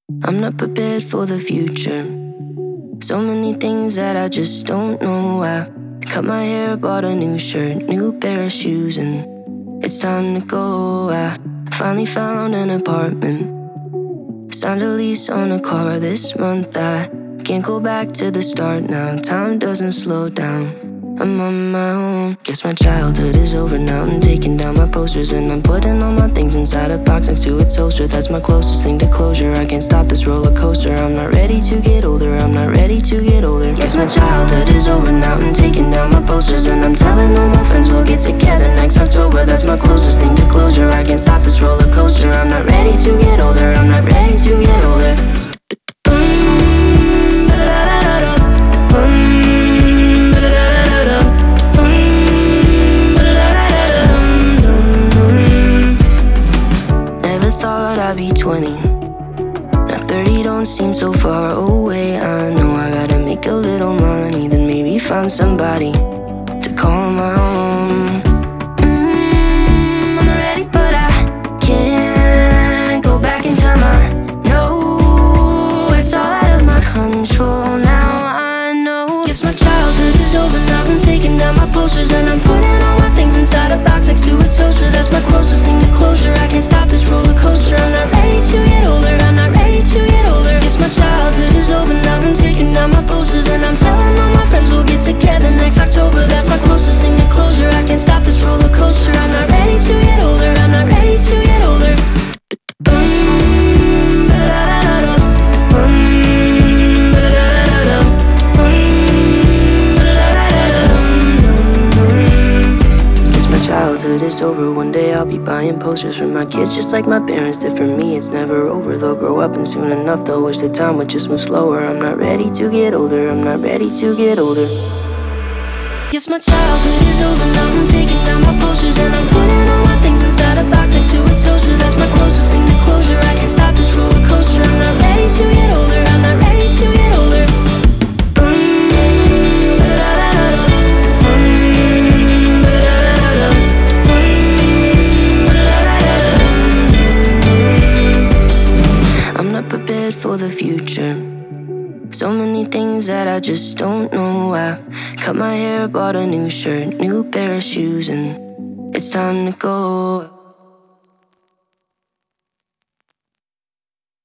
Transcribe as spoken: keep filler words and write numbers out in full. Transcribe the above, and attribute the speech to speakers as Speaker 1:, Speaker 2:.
Speaker 1: I'm not prepared for the future. So many things that I just don't know. I cut my hair, bought a new shirt, new pair of shoes, and it's time to go. I finally found an apartment, signed a lease on a car this month. I can't go back to the start now. Time doesn't slow down. I'm on my own. Guess my childhood is over now. I'm taking down my posters and I'm putting all my things inside a box next to a toaster. That's my closest thing to closure. I can't stop this roller coaster. I'm not ready to get older. I'm not ready to get older. Guess my childhood is over now. I'm taking down my posters and I'm telling all my friends we'll get together next October. That's my closest thing to closure. I can't stop this roller coaster. I'm not ready to get older. I'm not ready to get older. I'll be twenty. Now thirty don't seem so far away. I know I gotta make a little money, then maybe find somebody to call my own. mm, I'm ready but I can't go back in time. I know it's all out of my control now. I know. Guess my childhood is over now. I'm taking down my posters and I'm putting all my things inside a box next to a toaster. That's my closest thing to closure. I can't stop this roller coaster. I'm not ready to get older. I'm not ready to get older. Guess my childhood is over now. I'm taking down my posters and I'm telling all my friends we'll get together next October. That's my closest thing to closure. I can't stop this roller coaster. I'm not ready to get older. I'm not ready to get older. Childhood is over, one day I'll be buying posters for my kids just like my parents did for me. It's never over, they'll grow up and soon enough they'll wish the time would just move slower. I'm not ready to get older, I'm not ready to get older. Yes, my childhood is over now. I'm taking down my posters and I'm putting all my things inside a box next to a toaster. That's my closest thing to closure. I can't stop this roller coaster. I'm not ready to get older, I'm not ready to get older. Prepared for the future. So many things that I just don't know. I cut my hair, bought a new shirt, new pair of shoes, and it's time to go.